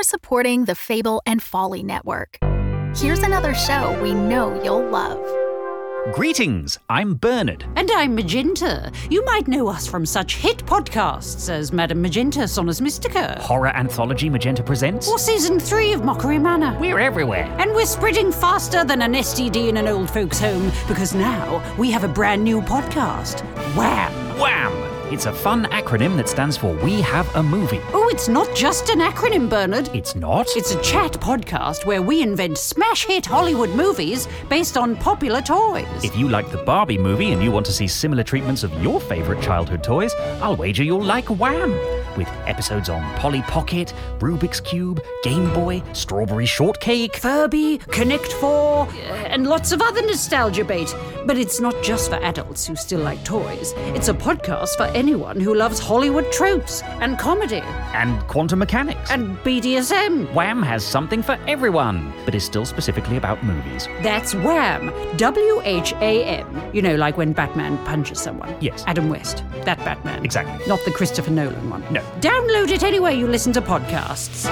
for supporting the Fable and Folly Network. Here's another show we know you'll love. Greetings, I'm Bernard. And I'm Magenta. You might know us from such hit podcasts as Madame Magenta Sonus Mystica. Horror anthology Magenta Presents. Or Season 3 of Mockery Manor. We're everywhere. And we're spreading faster than an STD in an old folks' home, because now we have a brand new podcast. Wham! Wham! It's a fun acronym that stands for We Have a Movie. Oh, it's not just an acronym, Bernard. It's not? It's a chat podcast where we invent smash hit Hollywood movies based on popular toys. If you like the Barbie movie and you want to see similar treatments of your favourite childhood toys, I'll wager you'll like Wham! With episodes on Polly Pocket, Rubik's Cube, Game Boy, Strawberry Shortcake, Furby, Connect 4, and lots of other nostalgia bait. But it's not just for adults who still like toys. It's a podcast for anyone who loves Hollywood tropes and comedy. And quantum mechanics. And BDSM. Wham has something for everyone, but is still specifically about movies. That's Wham. W-H-A-M. You know, like when Batman punches someone. Yes. Adam West. That Batman. Exactly. Not the Christopher Nolan one. No. Download it anywhere you listen to podcasts.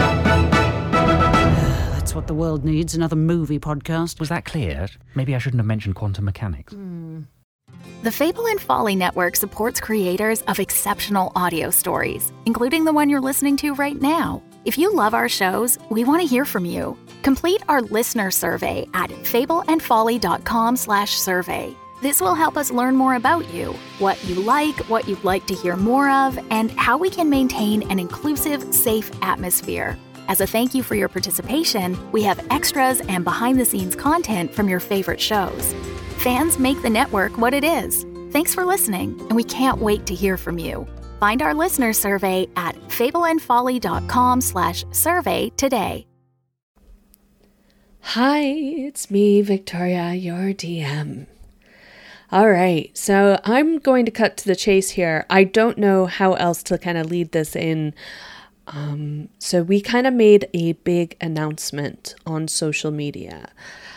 That's what the world needs, another movie podcast. Was that clear? Maybe I shouldn't have mentioned quantum mechanics. The Fable and Folly Network supports creators of exceptional audio stories, including the one you're listening to right now. If you love our shows, we want to hear from you. Complete our listener survey at fableandfolly.com/survey. This will help us learn more about you, what you like, what you'd like to hear more of, and how we can maintain an inclusive, safe atmosphere. As a thank you for your participation, we have extras and behind-the-scenes content from your favorite shows. Fans make the network what it is. Thanks for listening, and we can't wait to hear from you. Find our listener survey at fableandfolly.com/survey today. Hi, it's me, Victoria, your DM. All right, so I'm going to cut to the chase here. I don't know how else to kind of lead this in. So we kind of made a big announcement on social media.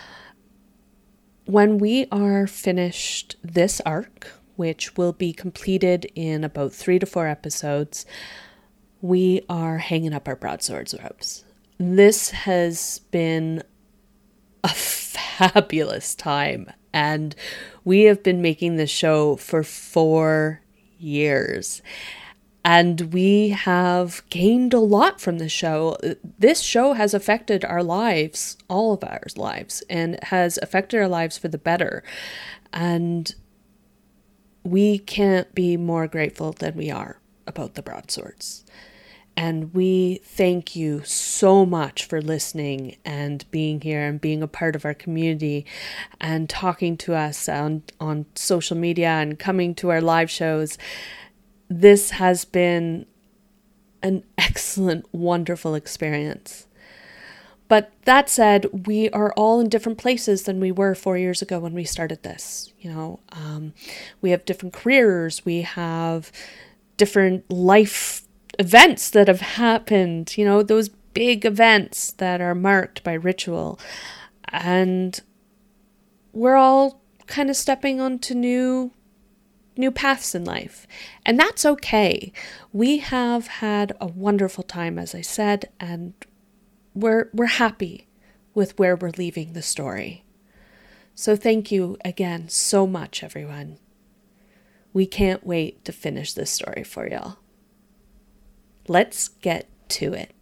When we are finished this arc, which will be completed in about 3 to 4 episodes, we are hanging up our broadswords robes. This has been a fabulous time, and we have been making this show for 4 years. And we have gained a lot from the show. This show has affected our lives, all of our lives, and has affected our lives for the better. And we can't be more grateful than we are about the broadswords. And we thank you so much for listening and being here and being a part of our community and talking to us on social media and coming to our live shows. This has been an excellent, wonderful experience. But that said, we are all in different places than we were 4 years ago when we started this. We have different careers. We have different life events that have happened, those big events that are marked by ritual. And we're all kind of stepping onto new paths in life. And that's okay. We have had a wonderful time, as I said, and we're happy with where we're leaving the story. So thank you again so much, everyone. We can't wait to finish this story for y'all. Let's get to it.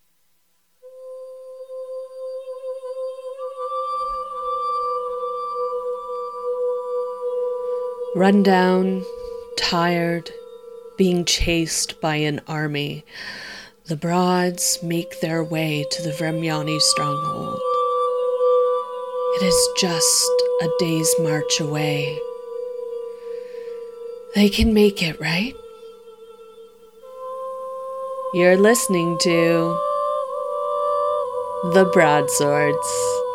Run down, tired, being chased by an army, the Broads make their way to the Vremyani stronghold. It is just a day's march away. They can make it, right? You're listening to The Broadswords.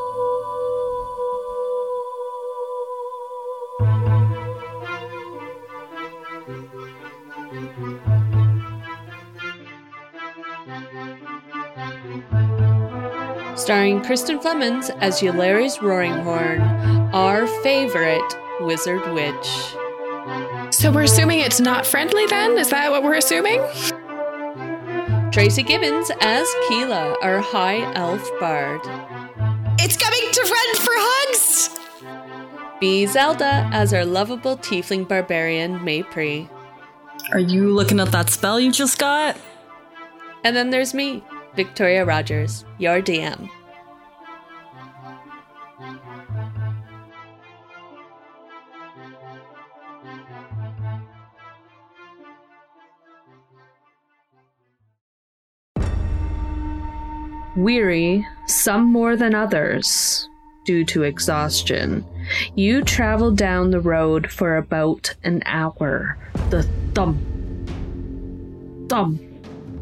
Starring Kristen Flemons as Yulari's Roaringhorn, our favorite wizard witch. So we're assuming it's not friendly then? Is that what we're assuming? Tracy Gibbons as Keela, our high elf bard. It's coming to Run for Hugs! B. Zelda as our lovable tiefling barbarian, Maypri. Are you looking at that spell you just got? And then there's me, Victoria Rogers, your DM. Weary, some more than others, due to exhaustion, you travel down the road for about an hour. The thump, thump,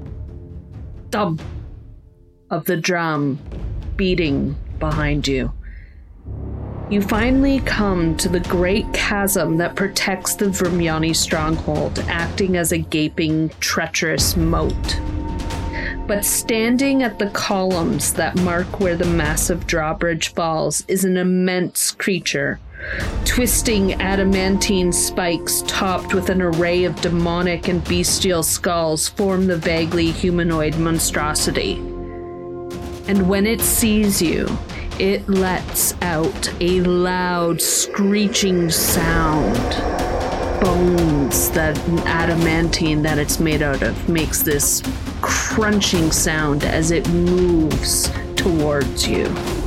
thump of the drum beating behind you. You finally come to the great chasm that protects the Vermiani stronghold, acting as a gaping, treacherous moat. But standing at the columns that mark where the massive drawbridge falls is an immense creature, twisting adamantine spikes topped with an array of demonic and bestial skulls form the vaguely humanoid monstrosity. And when it sees you, it lets out a loud, screeching sound. Bones, that adamantine that it's made out of, makes this crunching sound as it moves towards you.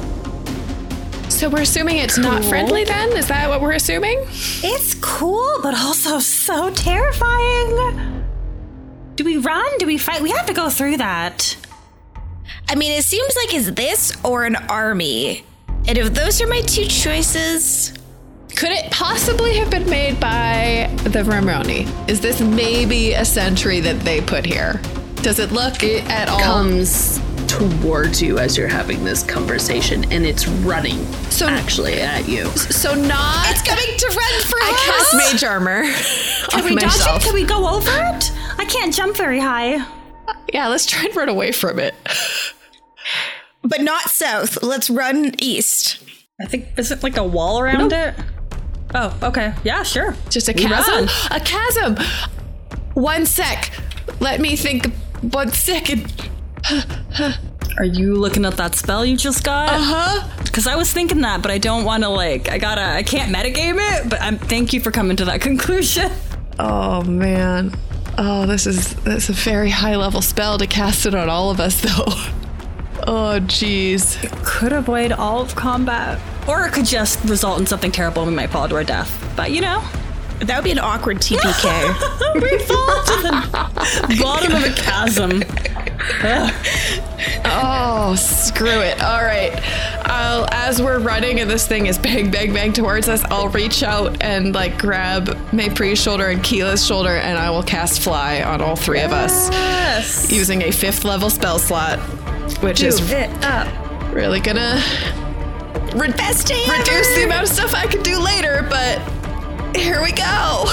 So we're assuming it's not friendly then? Is that what we're assuming? It's cool, but also so terrifying. Do we run? Do we fight? We have to go through that. I mean, it seems like it's this or an army. And if those are my two choices... Could it possibly have been made by the Vermiani? Is this maybe a sentry that they put here? Does it look at all? Comes towards you as you're having this conversation, and it's running actually at you. So not... It's coming to Run for Hugs! I cast mage armor. Can we dodge it? Can we go over it? I can't jump very high. Yeah, let's try and run away from it. But not south. Let's run east. I think, is it like a wall around it? Oh, okay. Yeah, sure. Just a chasm. A chasm. 1 sec. Let me think 1 second. Are you looking at that spell you just got? Uh-huh. Because I was thinking that, but I don't want to I can't metagame it, but thank you for coming to that conclusion. Oh, man. Oh, that's a very high level spell to cast it on all of us, though. Oh, jeez. It could avoid all of combat. Or it could just result in something terrible and we might fall to our death. But, you know. That would be an awkward TPK. We fall to the bottom of a chasm. Oh, screw it. All right. As we're running and this thing is bang, bang, bang towards us, I'll reach out and grab Maypri's shoulder and Keela's shoulder, and I will cast Fly on all three of us using a 5th level spell slot, which is really gonna reduce the amount of stuff I can do later, but here we go.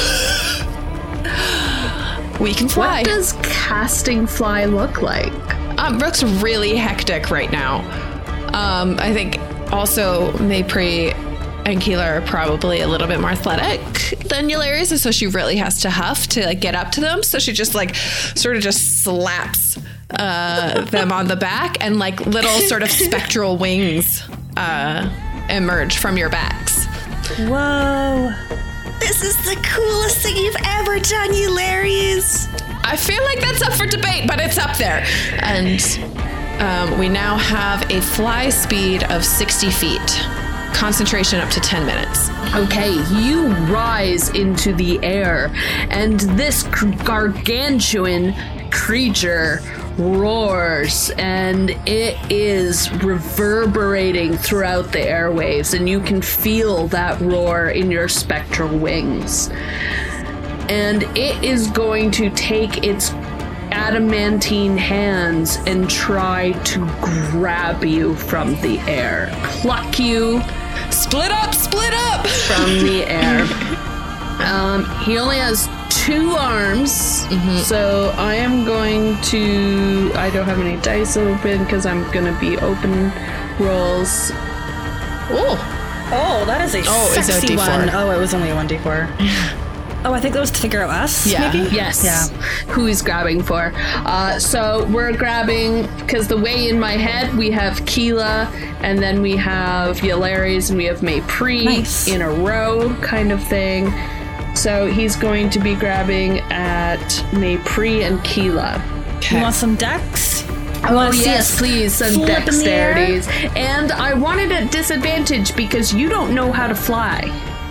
We can fly. What does casting Fly look like? Looks really hectic right now. I think also Maypri and Keela are probably a little bit more athletic than Eularius, and so she really has to huff to get up to them. So she just sort of just slaps them on the back, and little sort of spectral wings emerge from your backs. Whoa. This is the coolest thing you've ever done, Eularius. I feel like that's up for debate, but it's up there. And we now have a fly speed of 60 feet. Concentration up to 10 minutes. Okay, you rise into the air, and this gargantuan creature roars, and it is reverberating throughout the airwaves, and you can feel that roar in your spectral wings. And it is going to take its adamantine hands and try to grab you from the air. Pluck you. Split up From the air. He only has 2 arms, so I am going to... I don't have any dice open because I'm going to be open rolls. Oh, that is a sexy D4. one. Oh, it was only a 1d4. Oh, I think that was to figure out us, Yeah. maybe? Yes. Yeah. Who he's grabbing for. So we're grabbing, because the way in my head, we have Keela, and then we have Yelaris, and we have Maypri in a row kind of thing. So he's going to be grabbing at Maypri and Keela. You want some dex? Oh, yes, please, some dexterities. And I want it at disadvantage because you don't know how to fly.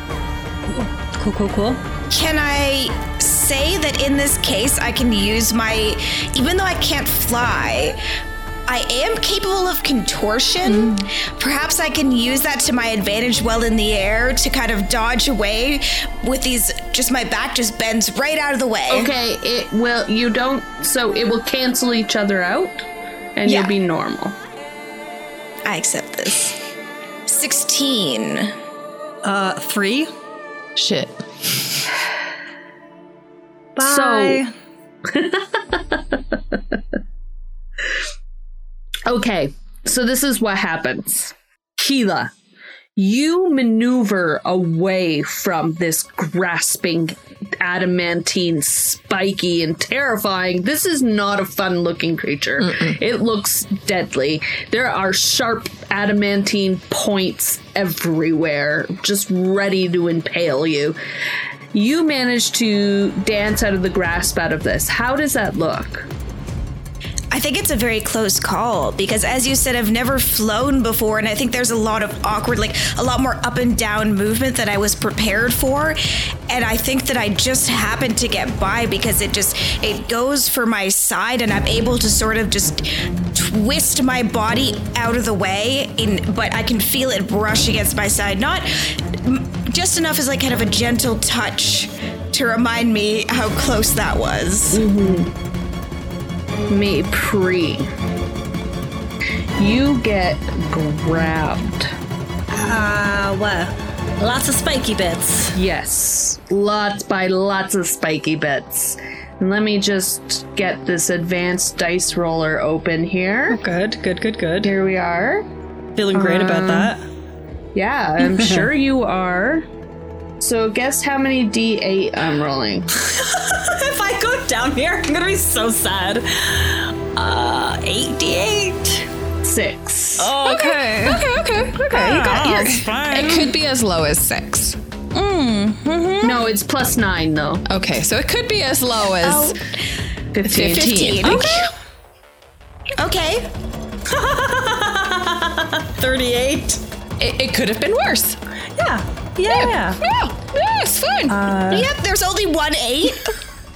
Cool. Can I say that in this case I can use even though I can't fly, I am capable of contortion. Perhaps I can use that to my advantage while in the air to kind of dodge away with these, just my back just bends right out of the way. Okay, it will cancel each other out and you'll be normal. I accept this. 16. 3. Shit. Bye. Okay, so this is what happens. Keela, you maneuver away from this grasping, adamantine, spiky, and terrifying. This is not a fun-looking creature. It looks deadly. There are sharp adamantine points everywhere, just ready to impale you. You manage to dance out of the grasp out of this. How does that look? I think it's a very close call because, as you said, I've never flown before, and I think there's a lot of awkward, a lot more up and down movement that I was prepared for, and I think that I just happened to get by because it goes for my side, and I'm able to sort of just twist my body out of the way, but I can feel it brush against my side, not just enough as kind of a gentle touch to remind me how close that was. Maypri, you get grabbed. What? Lots of spiky bits. Yes, lots of spiky bits. And let me just get this advanced dice roller open here. Good. Here we are. Feeling great about that. Yeah, I'm sure you are. So guess how many D8 I'm rolling. If I go down here, I'm gonna be so sad. 8d8. 6. Oh, okay. You got It's fine. It could be as low as 6. No, it's +9 though. Okay, so it could be as low as 15. Okay. 38. It could have been worse. Yeah, it's fine. Yep, there's only one 8.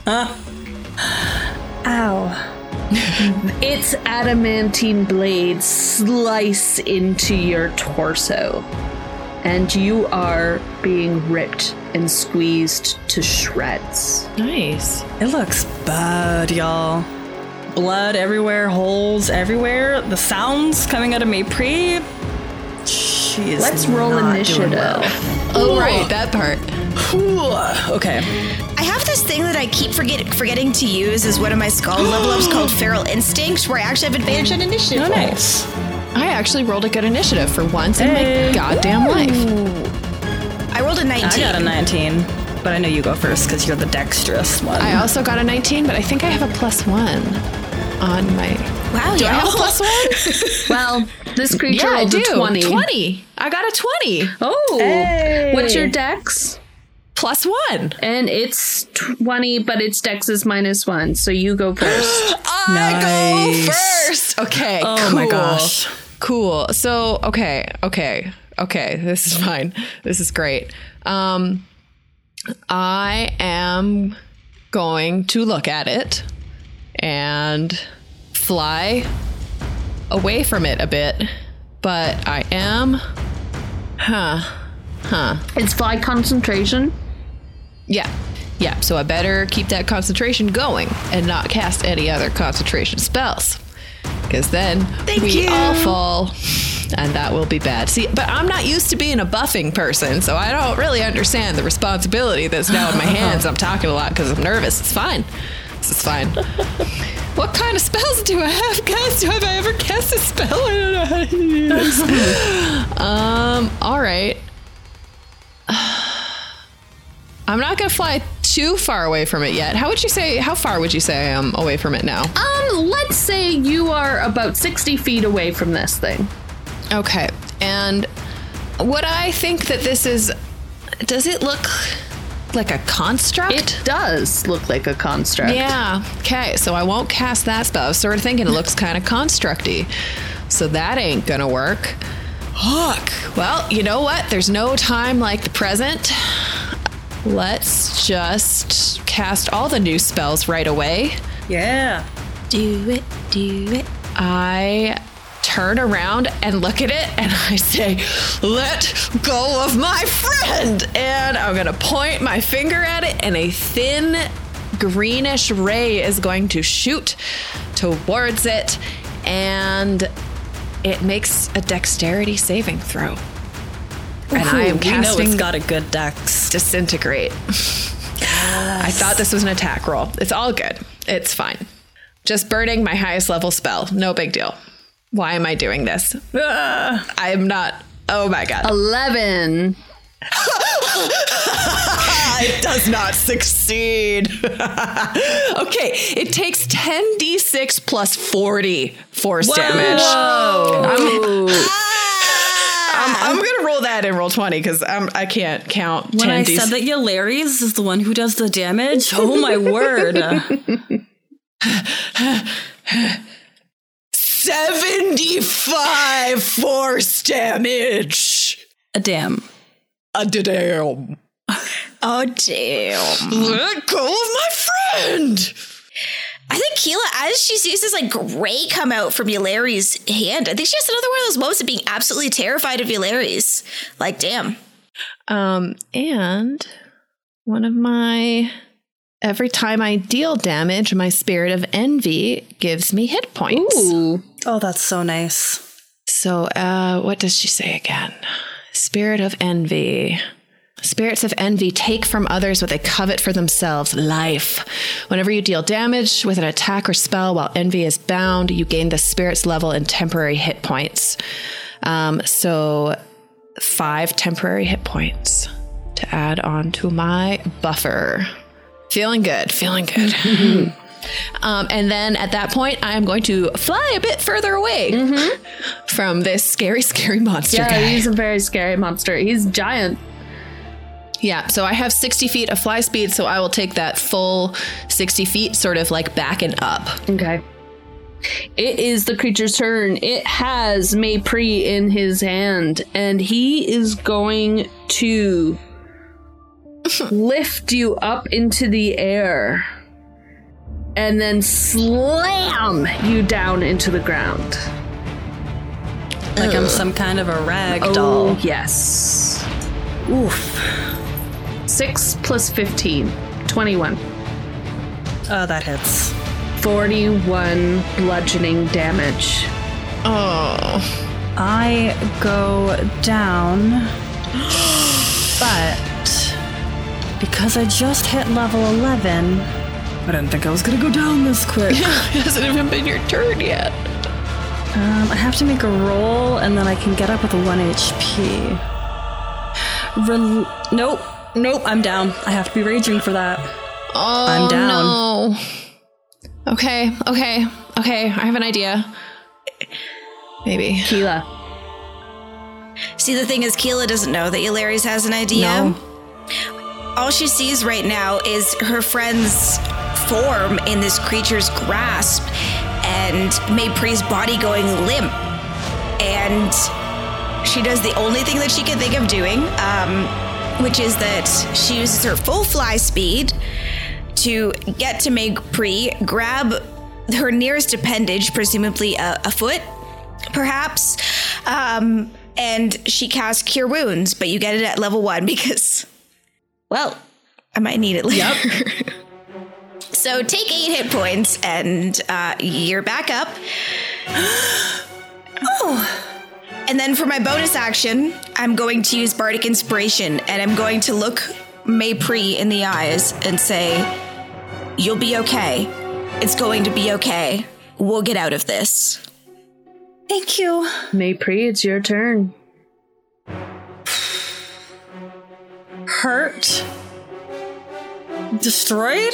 Ow. Its adamantine blades slice into your torso, and you are being ripped and squeezed to shreds. Nice. It looks bad, y'all. Blood everywhere, holes everywhere. The sounds coming out of Maypri. She is Let's roll not initiative. doing well. Oh, right, that part. Okay. I have this thing that I keep forgetting to use as one of my skull level ups called Feral Instinct, where I actually have advantage on initiative. Oh, nice. I actually rolled a good initiative for once in my goddamn life. I rolled a 19. I got a 19, but I know you go first because you're the dexterous one. I also got a 19, but I think I have a +1 on my... Wow, Do I have a +1? Well, this creature Yeah, I rolled do. a 20. 20. I got a 20. Oh, Hey. What's your dex? +1. And it's 20, but its dex is -1, so you go first. I go Nice. first. Okay. Oh cool. my gosh. Cool. So, okay. This is fine. This is great. I am going to look at it and fly away from it a bit, but I am... It's fly concentration. Yeah. So I better keep that concentration going and not cast any other concentration spells. Because then we all fall, and that will be bad. See, but I'm not used to being a buffing person, so I don't really understand the responsibility that's now in my hands. I'm talking a lot because I'm nervous. It's fine. This is fine. What kind of spells do I have, guys? Have I ever cast a spell? I don't know how to do this. All right. I'm not going to fly too far away from it yet. How far would you say I am away from it now? Let's say you are about 60 feet away from this thing. Okay. And would I think that this is... Does it look like a construct? It does look like a construct. Yeah. Okay. So I won't cast that spell. I was sort of thinking it looks kind of constructy. So that ain't gonna work. Look. Well, you know what? There's no time like the present. Let's just cast all the new spells right away. Yeah. Do it, do it. I turn around and look at it and I say, let go of my friend. And I'm going to point my finger at it and a thin greenish ray is going to shoot towards it. And it makes a dexterity saving throw. And I am casting... We know it's got a good dex. Disintegrate. Yes. I thought this was an attack roll. It's all good. It's fine. Just burning my highest level spell. No big deal. Why am I doing this? I'm not... Oh my god. 11. It does not succeed. Okay, it takes 10d6 plus 40 force damage. I'm going to roll that in roll 20 because I can't count 10d6. When I said that Ylaris is the one who does the damage, oh my word. 75 force damage. A damn. A damn. Oh, damn. Let go of my friend. I think Keela, as she sees this like gray come out from Ylaris' hand, I think she has another one of those moments of being absolutely terrified of Ylaris. Like, damn. And one of my... Every time I deal damage, my Spirit of Envy gives me hit points. Ooh. Oh, that's so nice. So, what does she say again? Spirit of Envy. Spirits of envy take from others what they covet for themselves, life. Whenever you deal damage with an attack or spell while envy is bound, you gain the spirit's level and temporary hit points. So 5 temporary hit points to add on to my buffer. Feeling good. And then at that point, I'm going to fly a bit further away from this scary, scary monster guy. Yeah, he's a very scary monster. He's giant. Yeah, so I have 60 feet of fly speed, so I will take that full 60 feet sort of like back and up. Okay. It is the creature's turn. It has Maypri in his hand, and he is going to lift you up into the air and then slam you down into the ground. Like I'm some kind of a rag doll. Oh, yes. Oof. 6 plus 15. 21. Oh, that hits. 41 bludgeoning damage. Oh. I go down, but because I just hit level 11, I didn't think I was going to go down this quick. It hasn't even been your turn yet. I have to make a roll, and then I can get up with 1 HP. Nope, I'm down. I have to be raging for that. Oh, I'm down. No. Okay. I have an idea. Maybe. Keela. See, the thing is, Keela doesn't know that Ylaris has an idea. No. All she sees right now is her friend's form in this creature's grasp and Maypri's body going limp. And she does the only thing that she can think of doing, which is that she uses her full fly speed to get to Maypri, grab her nearest appendage, presumably a foot, perhaps, and she casts Cure Wounds, but you get it at level 1 because, well, I might need it later. Yep. So take 8 hit points, and you're back up. Oh. And then for my bonus action, I'm going to use Bardic Inspiration, and I'm going to look Maypri in the eyes and say, "You'll be okay. It's going to be okay. We'll get out of this." Thank you. Maypri, it's your turn. Hurt destroyed.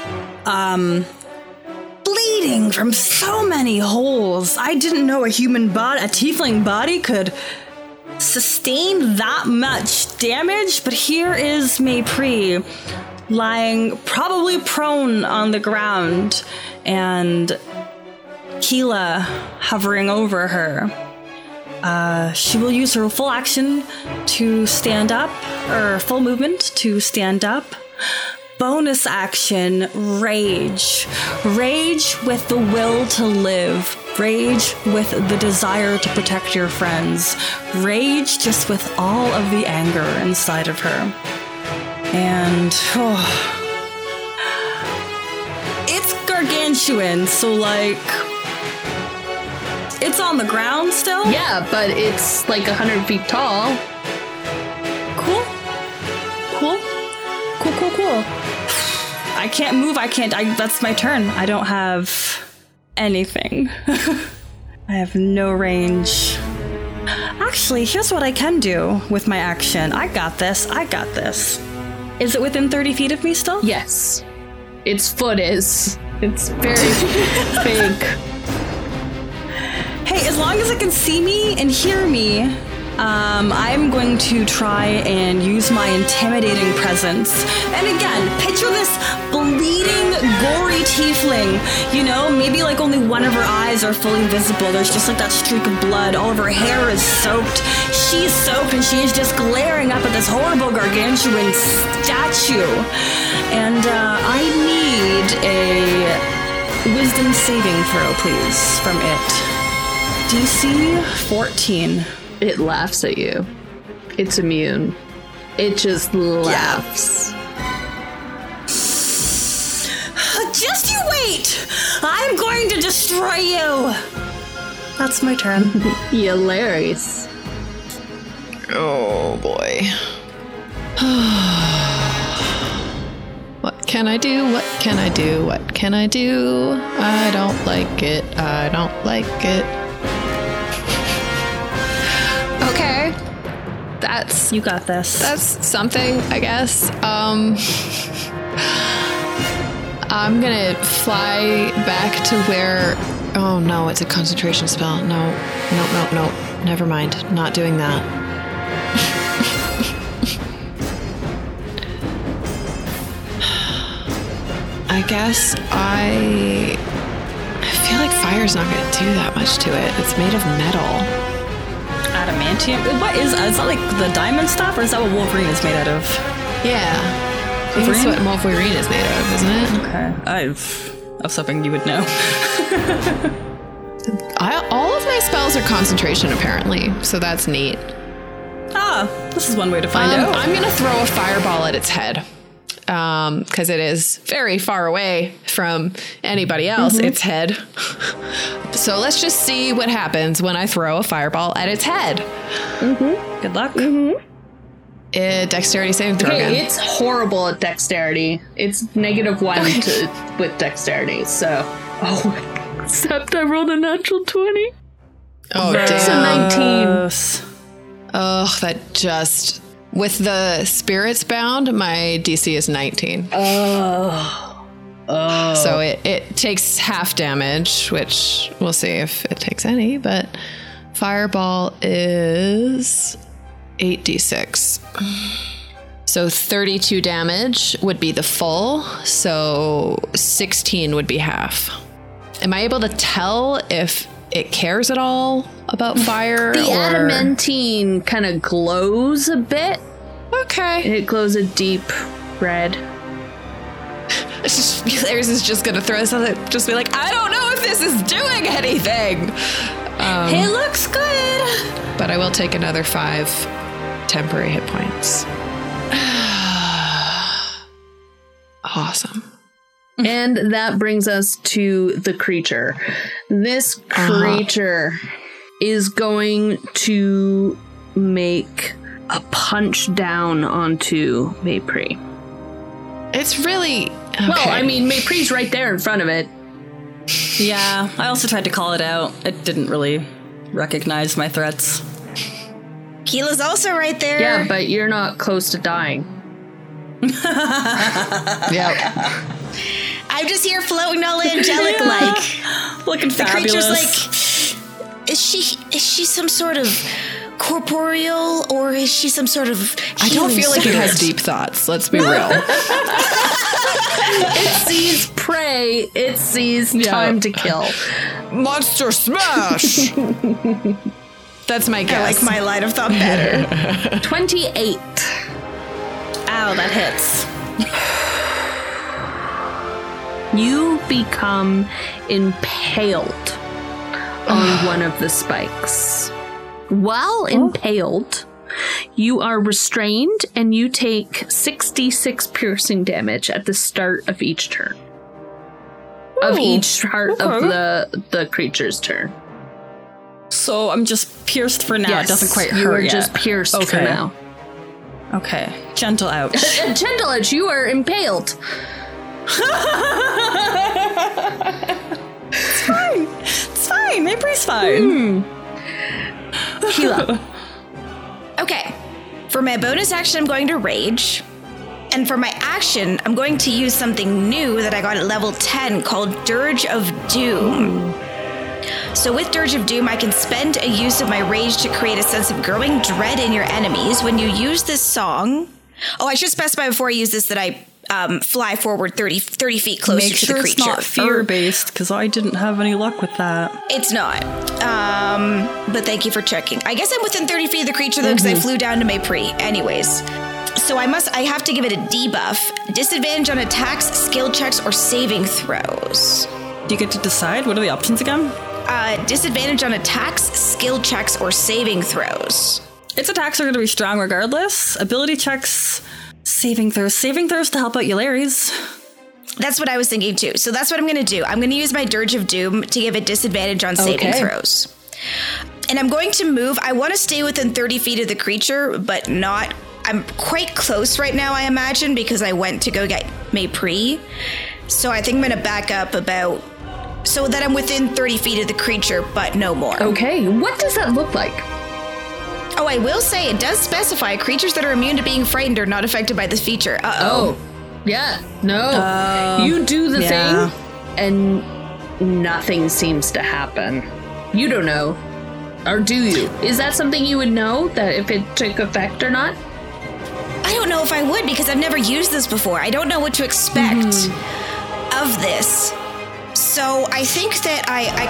Bleeding from so many holes. I didn't know a tiefling body could sustain that much damage, but here is Maypri lying probably prone on the ground and Keela hovering over her. She will use her full action to stand up, or full movement to stand up. Bonus action, rage. Rage with the will to live. Rage with the desire to protect your friends. Rage just with all of the anger inside of her. And it's gargantuan, so like it's on the ground still? Yeah, but it's like 100 feet tall. Cool. I can't move, that's my turn. I don't have anything. I have no range. Actually, here's what I can do with my action. I got this. Is it within 30 feet of me still? Yes. Its foot is. It's very big. Hey, as long as it can see me and hear me, I'm going to try and use my intimidating presence. And again, picture this bleeding, gory tiefling. You know, maybe like only one of her eyes are fully visible. There's just like that streak of blood. All of her hair is soaked. She's soaked and she is just glaring up at this horrible gargantuan statue. And I need a wisdom saving throw, please, from it. DC 14. It laughs at you. It's immune. It just laughs. Just you wait! I'm going to destroy you! That's my turn. Hilarious. Oh boy. What can I do? What can I do? What can I do? I don't like it. I don't like it. Okay. You got this. That's something, I guess. I'm gonna fly back to where... Oh no, it's a concentration spell. No. Never mind. Not doing that. I guess I feel like fire's not gonna do that much to it. It's made of metal. Adamantium? What is that like the diamond stuff, or is that what Wolverine is made out of? Yeah. I think that's what Wolverine is made of, isn't it? Okay. I was hoping you would know. All of my spells are concentration, apparently, so that's neat. This is one way to find out. I'm gonna throw a fireball at its head. Because it is very far away from anybody else, its head. So let's just see what happens when I throw a fireball at its head. Good luck. Dexterity saving throw again. It's horrible at dexterity. It's -1 with dexterity, so... Oh, except I rolled a natural 20. Oh, damn. It's a 19. Oh, that just... With the spirits bound, my DC is 19. Oh. So it takes half damage, which we'll see if it takes any, but fireball is 8d6. So 32 damage would be the full, so 16 would be half. Am I able to tell if it cares at all about fire? The adamantine kind of glows a bit. Okay. It glows a deep red. Hilarious is just gonna throw something, just be like, I don't know if this is doing anything. It looks good. But I will take another 5 temporary hit points. Awesome. And that brings us to the creature. This creature is going to make a punch down onto Maypri. It's really... Okay. Well, I mean, Maypri's right there in front of it. Yeah, I also tried to call it out. It didn't really recognize my threats. Keela's also right there. Yeah, but you're not close to dying. Yep. I'm just here floating all angelic like. Looking fabulous. The creature's like, is she some sort of corporeal or is she some sort of I don't feel like it spirit? has deep thoughts. Let's be real. It sees prey. It sees time to kill. Monster smash. That's my guess. I like my line of thought better. 28. Ow, that hits. You become impaled on one of the spikes. While impaled, you are restrained and you take 66 piercing damage at the start of each turn. Of each part of the creature's turn. So I'm just pierced for now. Yes, It doesn't quite hurt you are yet. just pierced for now. Okay. Gentle ouch. Gentle Edge, you are impaled. It's fine. It's fine. Maypre's fine. Keela. Okay. For my bonus action, I'm going to rage. And for my action, I'm going to use something new that I got at level 10 called Dirge of Doom. So with Dirge of Doom, I can spend a use of my rage to create a sense of growing dread in your enemies. When you use this song... Oh, I should specify before I use this that I fly forward 30 feet closer to the creature. It's not fear-based, because I didn't have any luck with that. It's not. But thank you for checking. I guess I'm within 30 feet of the creature, though, because I flew down to Maypri. Anyways. So I have to give it a debuff. Disadvantage on attacks, skill checks, or saving throws. Do you get to decide? What are the options again? Disadvantage on attacks, skill checks, or saving throws. Its attacks are going to be strong regardless. Ability checks, saving throws. Saving throws to help out Yularis. That's what I was thinking too. So that's what I'm going to do. I'm going to use my Dirge of Doom to give it disadvantage on saving throws. And I'm going to move. I want to stay within 30 feet of the creature, but not... I'm quite close right now, I imagine, because I went to go get Maypri. So I think I'm going to back up about... So that I'm within 30 feet of the creature, but no more. Okay, what does that look like? Oh, I will say it does specify creatures that are immune to being frightened are not affected by this feature. Oh, yeah, no. You do the thing, and nothing seems to happen. You don't know. Or do you? Is that something you would know, that if it took effect or not? I don't know if I would, because I've never used this before. I don't know what to expect of this. So I think that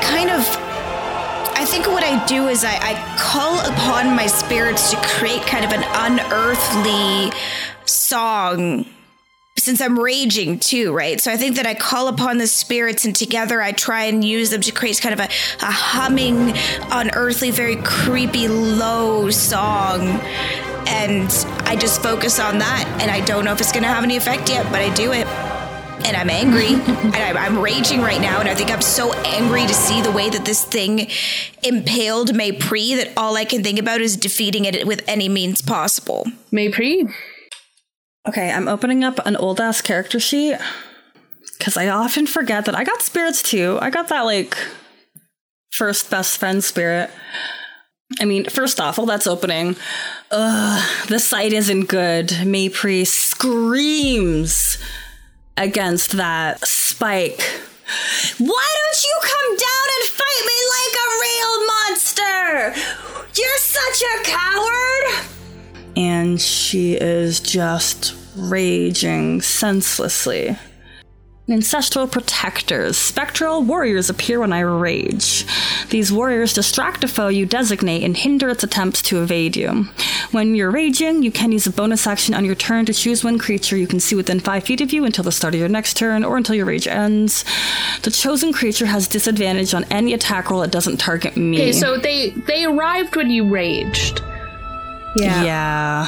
I think what I do is I call upon my spirits to create kind of an unearthly song, since I'm raging too, right? So I think that I call upon the spirits, and together I try and use them to create kind of a humming, unearthly, very creepy, low song. And I just focus on that, and I don't know if it's going to have any effect yet, but I do it. And I'm angry, and I'm raging right now, and I think I'm so angry to see the way that this thing impaled Maypri that all I can think about is defeating it with any means possible. Maypri? Okay, I'm opening up an old-ass character sheet, because I often forget that I got spirits too. I got that, first best friend spirit. I mean, first off, while that's opening, the sight isn't good. Maypri screams against that spike. Why don't you come down and fight me like a real monster? You're such a coward! And she is just raging senselessly. Ancestral protectors. Spectral warriors appear when I rage. These warriors distract a foe you designate and hinder its attempts to evade you. When you're raging, you can use a bonus action on your turn to choose one creature you can see within 5 feet of you until the start of your next turn or until your rage ends. The chosen creature has disadvantage on any attack roll that doesn't target me. Okay, so they arrived when you raged. Yeah.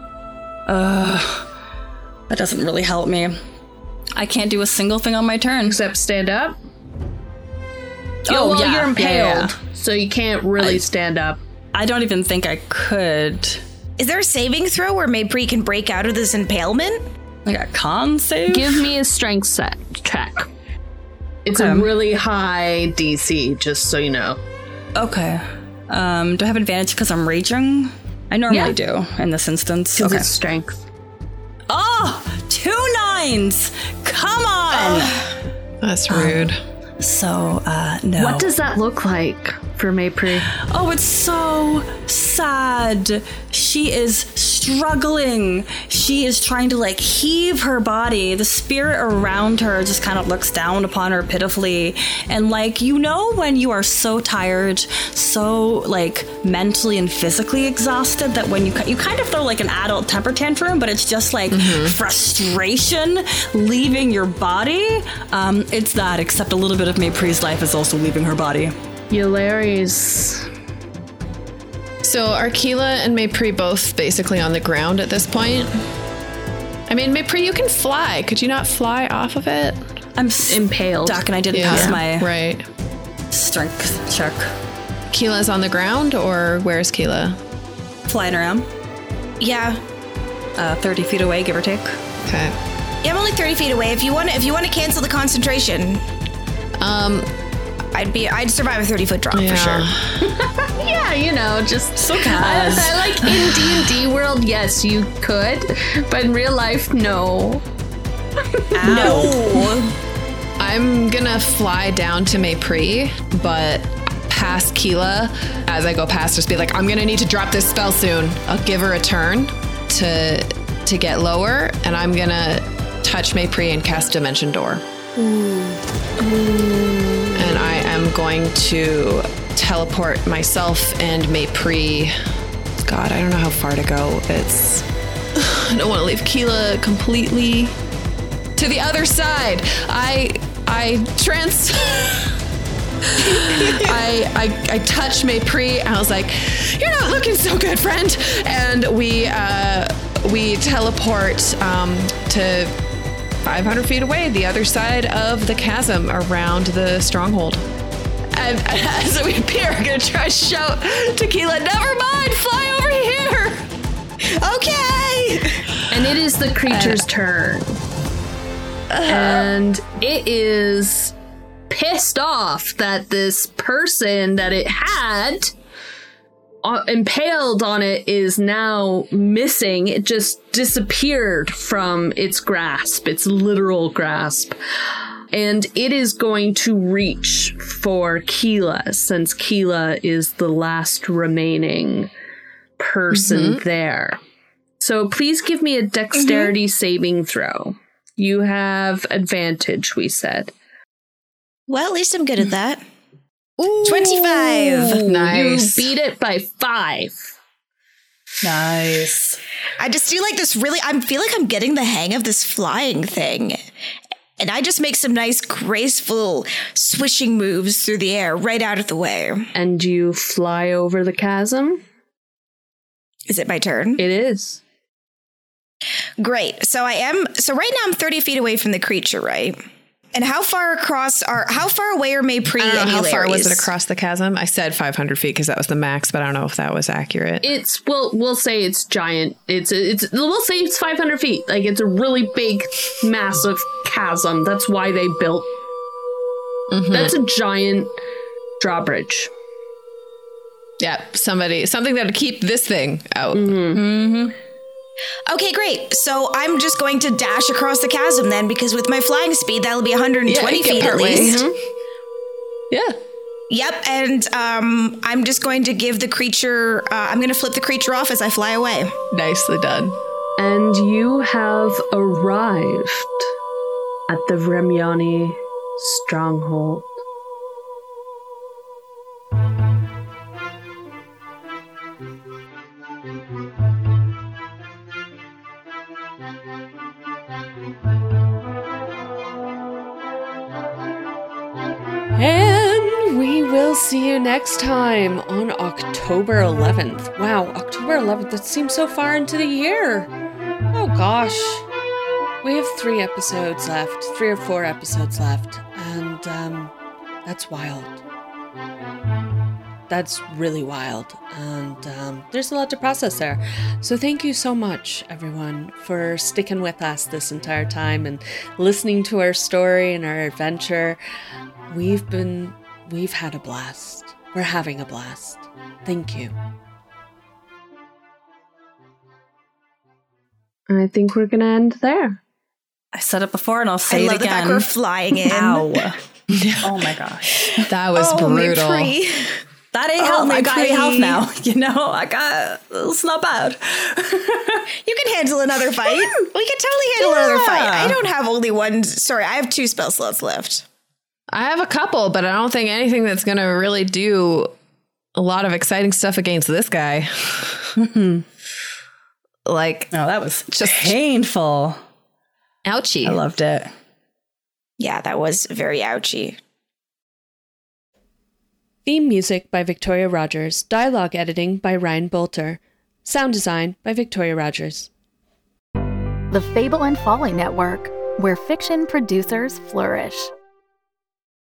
That doesn't really help me. I can't do a single thing on my turn. Except stand up? Oh, well, yeah. you're impaled, Yeah. so you can't really stand up. I don't even think I could. Is there a saving throw where Maypri can break out of this impalement? Like a con save? Give me a strength check. It's a really high DC, just so you know. Okay. Do I have advantage because I'm raging? I normally do in this instance. Because it's strength. Oh! minds. Come on. That's rude. No. What does that look like for Maypri? Oh, it's so sad. She is struggling. She is trying to like heave her body. The spirit around her just kind of looks down upon her pitifully. And like, you know, when you are so tired, so like mentally and physically exhausted that when you kind of throw like an adult temper tantrum, but it's just like frustration leaving your body. It's that, except a little bit of Maypri's life is also leaving her body. Yulari's. So are Keela and Maypri both basically on the ground at this point? I mean, Maypri, you can fly. Could you not fly off of it? I'm impaled. stuck and I didn't pass my right strength check. Keela's on the ground, or where's Keela? Flying around. Yeah. 30 feet away, give or take. Okay. Yeah, I'm only 30 feet away. If you want to cancel the concentration, I'd survive a 30-foot drop for sure. Yeah, you know, just so I like in D&D world, yes, you could, but in real life, no. No. I'm gonna fly down to Maypri, but past Keela, as I go past, just be like, I'm gonna need to drop this spell soon. I'll give her a turn to get lower, and I'm gonna touch Maypri and cast Dimension Door. And I am going to teleport myself and Maypri. God, I don't know how far to go. I don't want to leave Keela completely to the other side. I touch Maypri and I was like, "You're not looking so good, friend." And we teleport to 500 feet away, the other side of the chasm around the stronghold. And as we appear, I'm going to try to shout to Keela, "Never mind, fly over here." Okay. And it is the creature's turn. And it is pissed off that this person that it had impaled on it is now missing. It just disappeared from its grasp, its literal grasp. And it is going to reach for Keela, since Keela is the last remaining person there. So please give me a dexterity saving throw. You have advantage, we said. Well, at least I'm good at that. Ooh, 25. Nice. You beat it by 5. Nice. I just do like this I feel like I'm getting the hang of this flying thing. And I just make some nice, graceful, swishing moves through the air right out of the way. And you fly over the chasm? Is it my turn? It is. Great. So right now I'm 30 feet away from the creature, right? And how far away are Maypri and how far was Yulari's? it across the chasm? I said 500 feet because that was the max, but I don't know if that was accurate. We'll say it's giant. We'll say it's 500 feet. Like, it's a really big, massive chasm. That's why they built. That's a giant drawbridge. Yeah, something that'll keep this thing out. Okay, great. So I'm just going to dash across the chasm then, because with my flying speed, that'll be 120 feet at least. Yeah. Yep, and I'm just going to give the creature, I'm going to flip the creature off as I fly away. Nicely done. And you have arrived at the Vremyani stronghold. And we will see you next time on October 11th. Wow, October 11th, that seems so far into the year. Oh gosh. We have 3 episodes left, 3 or 4 episodes left, and that's wild. That's really wild, and there's a lot to process there. So thank you so much, everyone, for sticking with us this entire time and listening to our story and our adventure. We've had a blast. We're having a blast. Thank you. I think we're going to end there. I said it before and I'll say I it love the fact again. we're flying in. Ow. Oh my gosh. That was brutal. Mépris. That ain't health. I got 8 health now. You know, it's not bad. You can handle another fight. We can totally handle another fight. I don't have only one. Sorry, I have 2 spell slots left. I have a couple, but I don't think anything that's going to really do a lot of exciting stuff against this guy. Like, No, that was just painful. Ouchie. I loved it. Yeah, that was very ouchy. Theme music by Victoria Rogers. Dialogue editing by Ryan Bolter. Sound design by Victoria Rogers. The Fable and Folly Network, where fiction producers flourish.